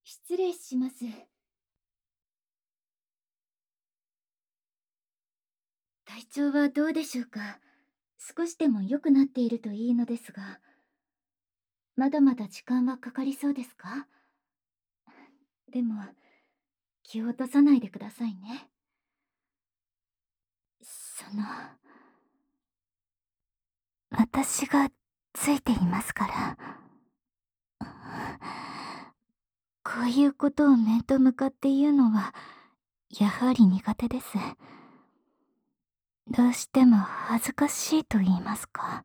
失礼します。体調はどうでしょうか？少しでも良くなっているといいのですが、まだまだ時間はかかりそうですか？でも、気を落とさないでくださいね。私がついていますから。こういうことを面と向かって言うのは、やはり苦手です。どうしても恥ずかしいと言いますか。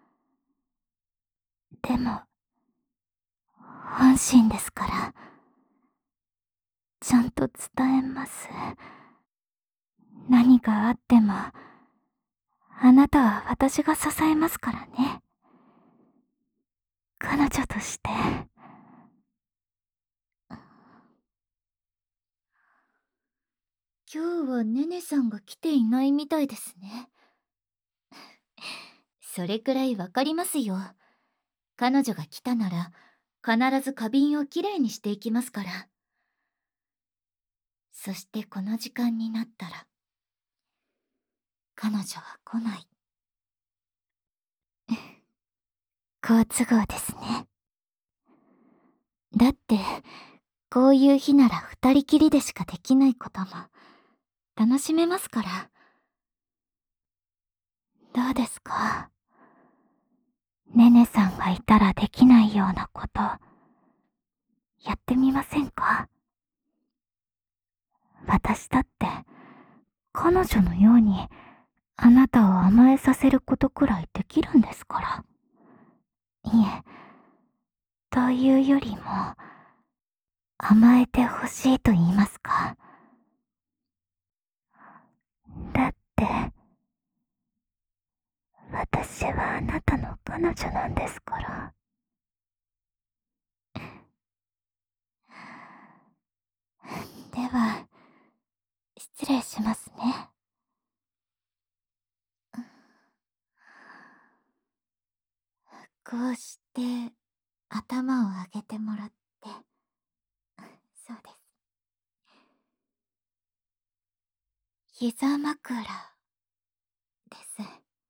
でも、本心ですから、ちゃんと伝えます。何があっても、あなたは私が支えますからね。彼女として。今日はネネさんが来ていないみたいですね。それくらいわかりますよ。彼女が来たなら、必ず花瓶をきれいにしていきますから。そしてこの時間になったら、彼女は来ない。好都合ですね。だって、こういう日なら二人きりでしかできないことも、楽しめますから。どうですか？ネネさんがいたらできないようなこと、やってみませんか？私だって、彼女のように、あなたを甘えさせることくらいできるんですから。いえ、というよりも、甘えてほしいと言いますか。だって、私はあなたの彼女なんですから。では、失礼しますね。こうして、頭を上げてもらって、そうです。膝枕です。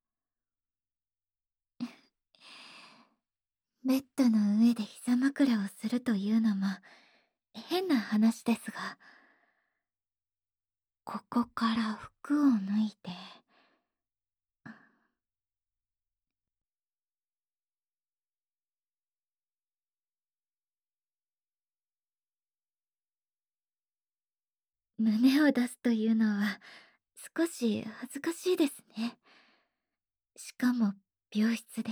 ベッドの上で膝枕をするというのも変な話ですが、ここから服を脱いで、胸を出すというのは少し恥ずかしいですね。しかも病室で。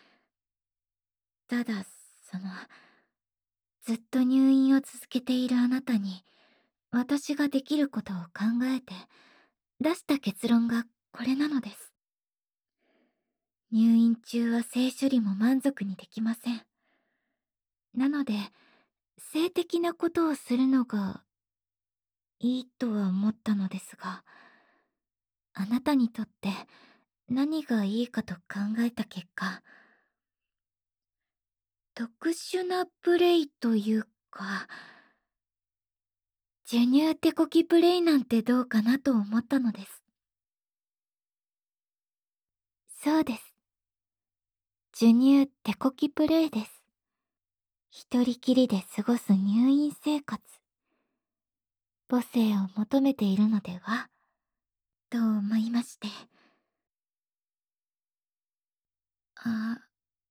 ただ、その、ずっと入院を続けているあなたに、私ができることを考えて、出した結論がこれなのです。入院中は性処理も満足にできません。なので、性的なことをするのがいいとは思ったのですが、あなたにとって何がいいかと考えた結果、特殊なプレイというか、授乳手こきプレイなんてどうかなと思ったのです。そうです。授乳手こきプレイです。一人きりで過ごす入院生活。母性を求めているのではと思いまして。あ、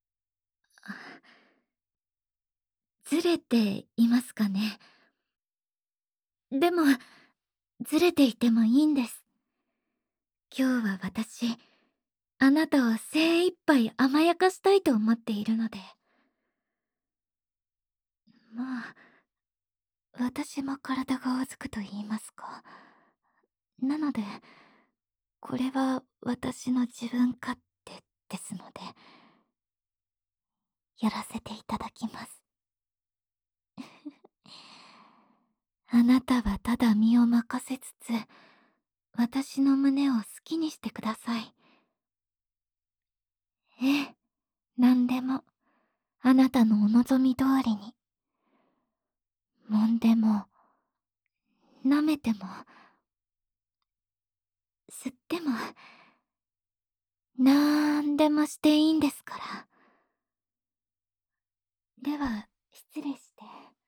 ずれていますかね。でも、ずれていてもいいんです。今日は私、あなたを精一杯甘やかしたいと思っているので。まあ、私も体がおずくと言いますか。なので、これは私の自分勝手ですので、やらせていただきます。あなたはただ身を任せつつ、私の胸を好きにしてください。ええ、何でも、あなたのお望み通りに。 揉んでも、舐めても、吸っても、なんでもしていいんですから。では、失礼して。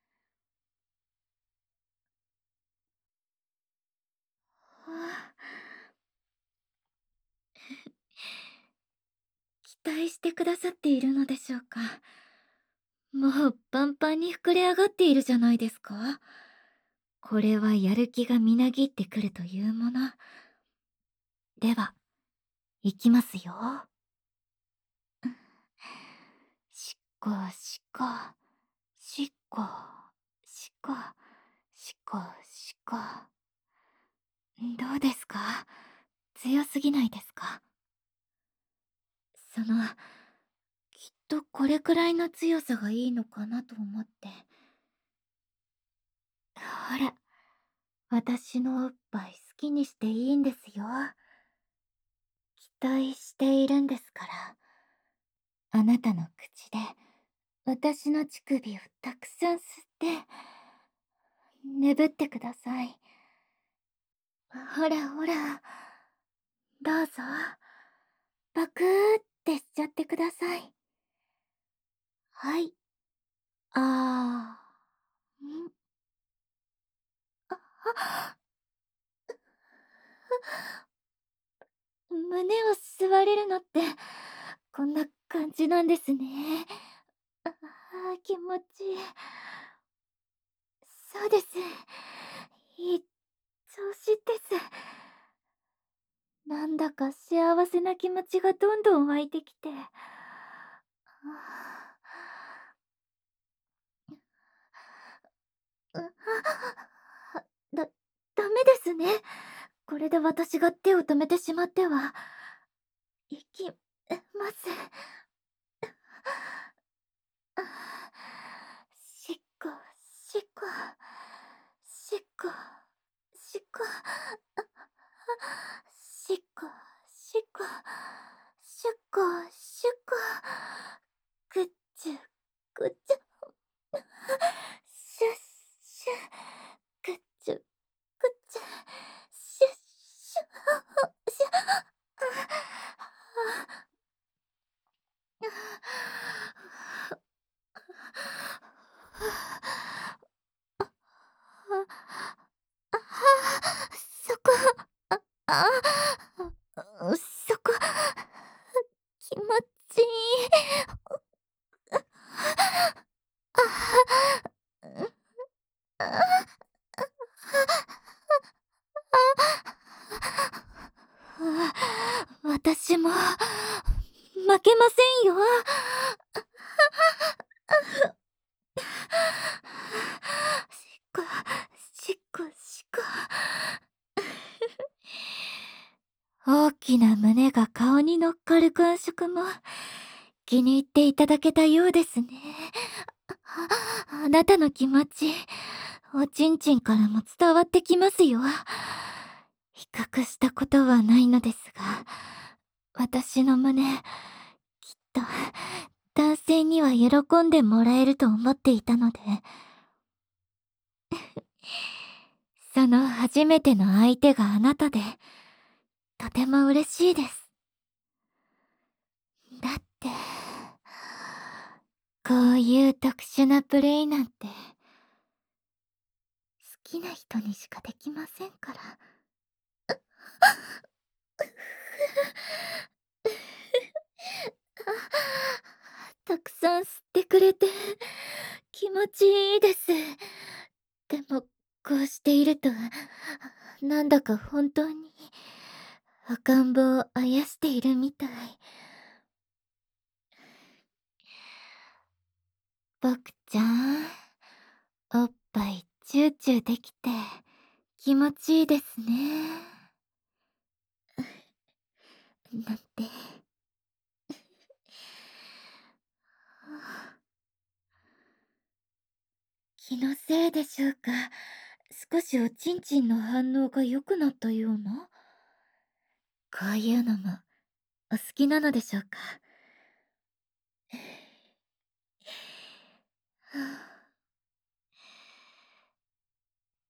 あ、期待してくださっているのでしょうか。もうパンパンに膨れ上がっているじゃないですか。これはやる気がみなぎってくるというもの。では、いきますよ。しっこしっこ、しっこ、しっこ、しっこ、しっこ。どうですか？強すぎないですか？その、きっとこれくらいの強さがいいのかなと思って。ほら、私のおっぱい好きにしていいんですよ。期待しているんですから。あなたの口で私の乳首をたくさん吸って、眠ってください。ほらほら、どうぞ、パクーってしちゃってください。はい。あー、胸を吸われるのって、こんな感じなんですね。あー、気持ちいい。そうです。いい調子です。なんだか幸せな気持ちがどんどん湧いてきて。だ、ダメですね。これで私が手を止めてしまっては。いきます。しっこ、しっこ、しっこ、しっこ、しっこ、しっこ、しっこ、しっこ、ぐっちゅ、ぐっちゅ、シュッシュ、ぐっちゅ、ぐっちゅ、シュッシュ、シュッ、そこ、あ、そこ、気持ちいい。私も負けませんよ。しっこ、しっこ、しっこ。大きな胸が顔に乗っかる感触も気に入っていただけたようですね。あなたの気持ち、おちんちんからも伝わってきますよ。比較したことはないのですが、私の胸、きっと男性には喜んでもらえると思っていたので、その初めての相手があなたで、とても嬉しいです。だって、こういう特殊なプレイなんて、好きな人にしかできませんから。たくさん吸ってくれて気持ちいいです。でもこうしているとなんだか本当に赤ん坊をあやしているみたい。僕ちゃん、おっぱいチューチューできて気持ちいいですね。なんて。気のせいでしょうか。少しおちんちんの反応が良くなったような。こういうのもお好きなのでしょうか。はあ、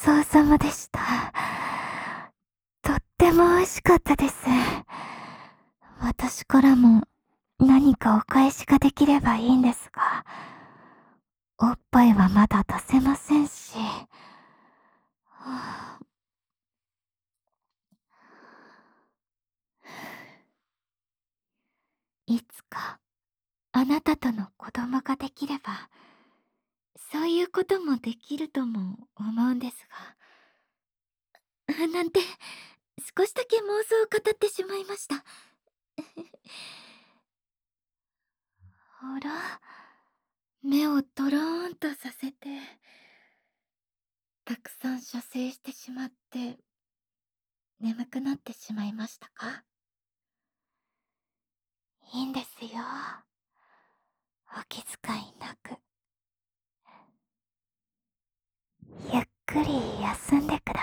そうさまでした。とっても美味しかったです。私からも何かお返しができればいいんですが、おっぱいはまだ出せませんし。はあ、いつかあなたとの子供ができれば、そういうこともできるとも思うんですが、なんて少しだけ妄想を語ってしまいました。ほら、目をトローンとさせて、たくさん射精してしまって眠くなってしまいましたか？いいんですよ。お気遣いなく。ゆっくり休んでくだ